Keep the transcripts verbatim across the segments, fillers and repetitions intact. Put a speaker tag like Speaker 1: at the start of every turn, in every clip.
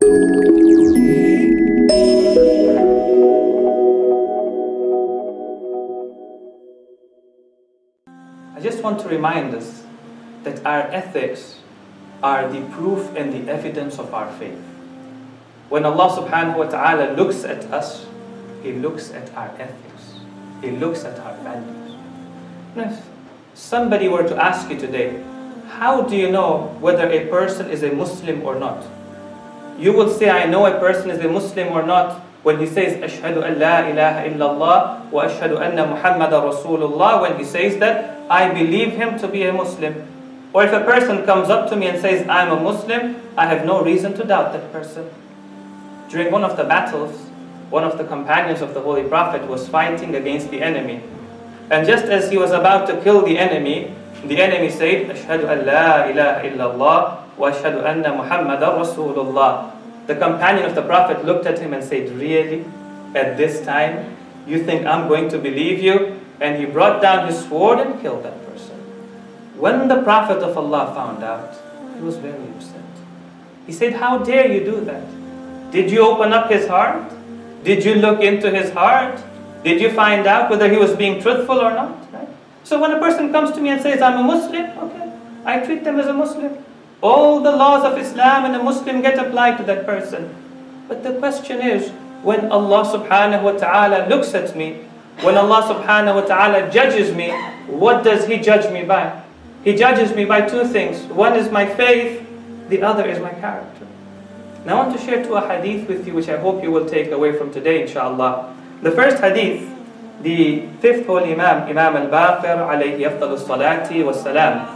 Speaker 1: I just want to remind us that our ethics are the proof and the evidence of our faith. When Allah subhanahu wa ta'ala looks at us, He looks at our ethics. He looks at our values. And if somebody were to ask you today, how do you know whether a person is a Muslim or not? You will say, I know a person is a Muslim or not when he says, Ashhadu an la ilaha illallah wa ashhadu anna Muhammadan Rasulullah. When he says that, I believe him to be a Muslim. Or if a person comes up to me and says, I'm a Muslim, I have no reason to doubt that person. During one of the battles, one of the companions of the Holy Prophet was fighting against the enemy. And just as he was about to kill the enemy, the enemy said, Ashhadu an la ilaha illallah wa ashhadu anna Muhammadan Rasulullah. The companion of the Prophet looked at him and said, really? At this time? You think I'm going to believe you? And he brought down his sword and killed that person. When the Prophet of Allah found out, he was very upset. He said, how dare you do that? Did you open up his heart? Did you look into his heart? Did you find out whether he was being truthful or not? Right? So when a person comes to me and says, I'm a Muslim, okay, I treat them as a Muslim. All the laws of Islam and a Muslim get applied to that person. But the question is, when Allah subhanahu wa ta'ala looks at me, when Allah subhanahu wa ta'ala judges me, what does He judge me by? He judges me by two things. One is my faith, the other is my character. Now I want to share two hadith with you which I hope you will take away from today, inshallah. The first hadith, the fifth holy Imam, Imam al-Baqir, alayhi afdal as-salati was-salam.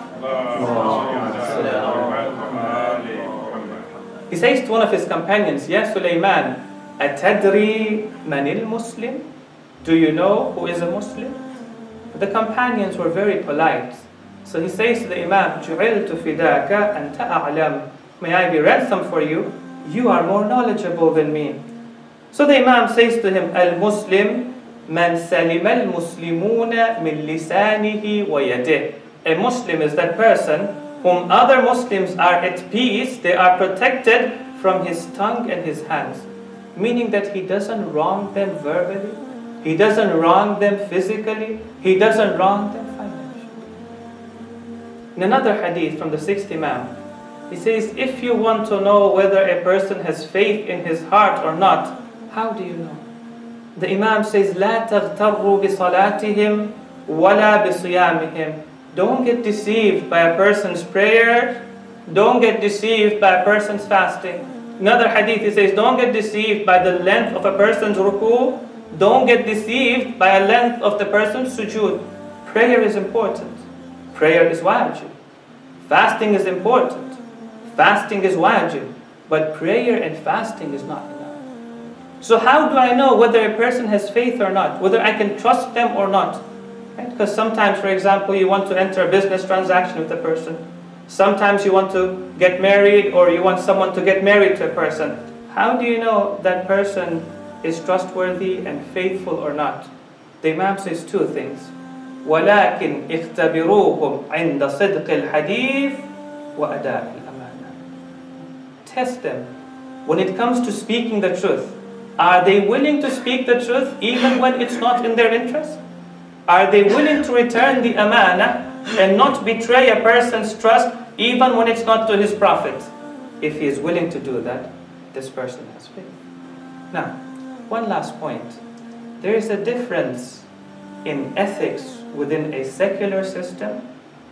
Speaker 1: He says to one of his companions, Ya Sulaiman, atadri manil Muslim? Do you know who is a Muslim? The companions were very polite. So he says to the Imam, جُعِلْتُ فِدَاكَ أَنْتَ أَعْلَمُ. May I be ransom for you? You are more knowledgeable than me. So the Imam says to him, Al-Muslim man salima al-muslimuna min lisanihi wa yadih. A Muslim is that person whom other Muslims are at peace, they are protected from his tongue and his hands. Meaning that he doesn't wrong them verbally, he doesn't wrong them physically, he doesn't wrong them financially. In another hadith from the sixth Imam, he says, if you want to know whether a person has faith in his heart or not, how do you know? The Imam says, لا تغتروا بصلاتهم ولا بصيامهم. Don't get deceived by a person's prayer. Don't get deceived by a person's fasting. Another hadith, he says, don't get deceived by the length of a person's ruku. Don't get deceived by a length of the person's sujood. Prayer is important. Prayer is wajib. Fasting is important. Fasting is wajib. But prayer and fasting is not enough. So how do I know whether a person has faith or not? Whether I can trust them or not? Right? Because sometimes, for example, you want to enter a business transaction with a person. Sometimes you want to get married, or you want someone to get married to a person. How do you know that person is trustworthy and faithful or not? The Imam says two things. وَلَكِنْ اِخْتَبِرُوهُمْ عِنْدَ صِدْقِ الْحَدِيثِ وَأَدَاءِ الْأَمَانَةِ. Test them. When it comes to speaking the truth, are they willing to speak the truth even when it's not in their interest? Are they willing to return the amana and not betray a person's trust even when it's not to his profit? If he is willing to do that, this person has faith. Now, one last point. There is a difference in ethics within a secular system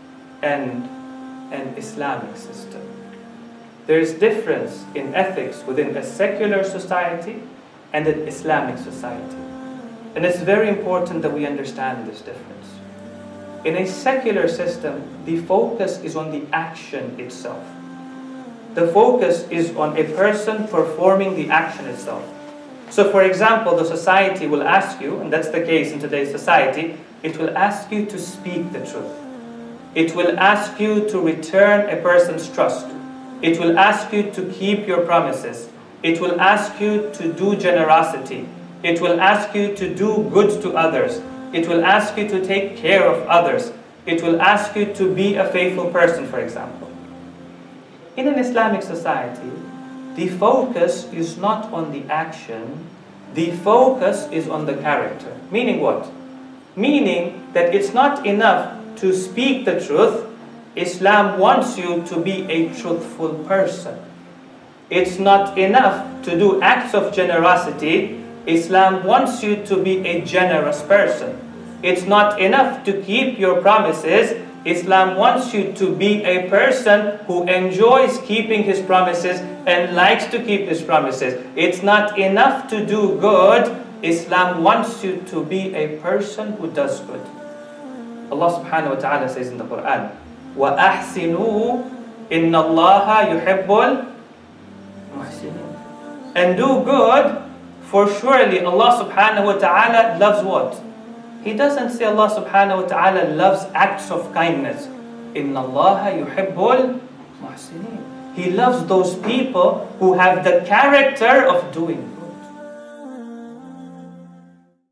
Speaker 1: and an Islamic system. There is difference in ethics within a secular society and an Islamic society. And it's very important that we understand this difference. In a secular system, the focus is on the action itself. The focus is on a person performing the action itself. So for example, the society will ask you, and that's the case in today's society, it will ask you to speak the truth. It will ask you to return a person's trust. It will ask you to keep your promises. It will ask you to do generosity. It will ask you to do good to others. It will ask you to take care of others. It will ask you to be a faithful person, for example. In an Islamic society, the focus is not on the action, the focus is on the character. Meaning what? Meaning that it's not enough to speak the truth. Islam wants you to be a truthful person. It's not enough to do acts of generosity. Islam wants you to be a generous person. It's not enough to keep your promises. Islam wants you to be a person who enjoys keeping his promises and likes to keep his promises. It's not enough to do good. Islam wants you to be a person who does good. Allah subhanahu wa ta'ala says in the Quran, وَأَحْسِنُوا إِنَّ اللَّهَ يُحِبُّ الْمُحْسِنِينَ. And do good, for surely Allah subhanahu wa ta'ala loves what? He doesn't say Allah subhanahu wa ta'ala loves acts of kindness. إِنَّ اللَّهَ يُحِبُّ الْمُحْسِنِينَ. He loves those people who have the character of doing good.